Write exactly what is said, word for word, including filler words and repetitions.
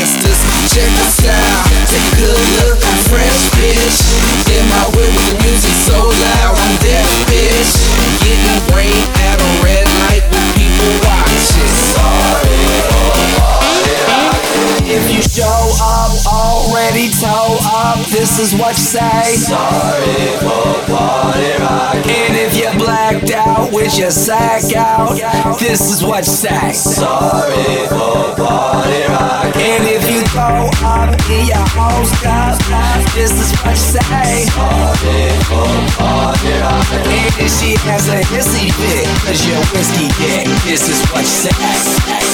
gangsters. Check the style, take a good look, I'm fresh, bitch. In my whip with the music so loud, I'm deaf, bitch. Getting brain at a red light with people watching. Sorry for party rocking. If you show up already toe up, this is what you say. Sorry for party rocking. And if you're blacked out with your sack out, this is what you say. Sorry for party rocking. And if you throw up in your own stuff, this is what you say. Sorry for party rocking. And if she has a hissy fit, cause you're whiskey dick, this is what you say.